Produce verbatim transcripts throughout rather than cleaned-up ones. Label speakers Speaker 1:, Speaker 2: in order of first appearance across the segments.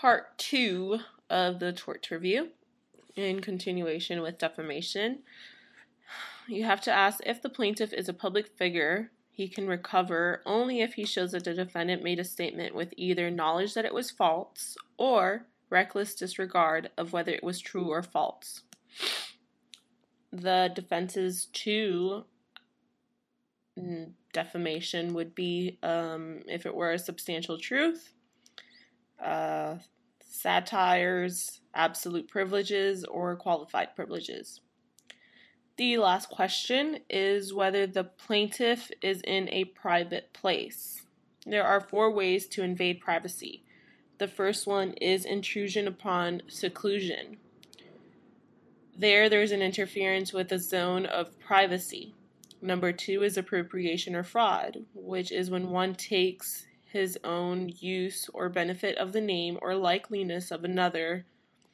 Speaker 1: part two of the tort review, in continuation with defamation. You have to ask if the plaintiff is a public figure. He can recover only if he shows that the defendant made a statement with either knowledge that it was false or reckless disregard of whether it was true or false. The defenses to defamation would be um, if it were a substantial truth, uh, satires, absolute privileges, or qualified privileges. The last question is whether the plaintiff is in a private place. There are four ways to invade privacy. The first one is intrusion upon seclusion. There, there's an interference with a zone of privacy. Number two is appropriation or fraud, which is when one takes his own use or benefit of the name or likeliness of another.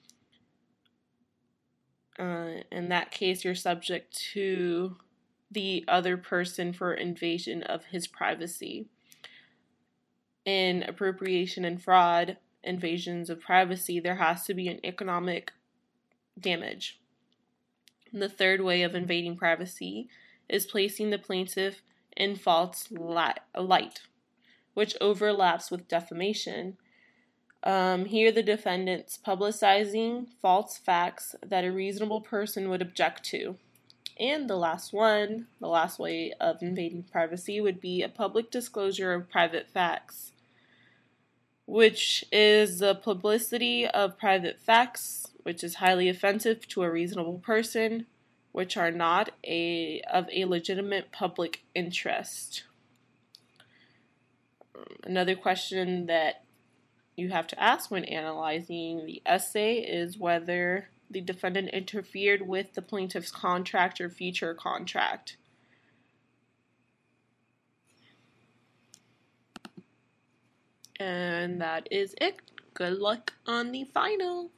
Speaker 1: Uh, in that case, you're subject to the other person for invasion of his privacy. In appropriation and fraud, invasions of privacy, there has to be an economic damage. The third way of invading privacy is placing the plaintiff in false light, which overlaps with defamation. Um, here, the defendant's publicizing false facts that a reasonable person would object to. And the last one, the last way of invading privacy, would be a public disclosure of private facts, which is the publicity of private facts, which is highly offensive to a reasonable person, which are not a of a legitimate public interest. Another question that you have to ask when analyzing the essay is whether the defendant interfered with the plaintiff's contract or future contract. And that is it. Good luck on the final.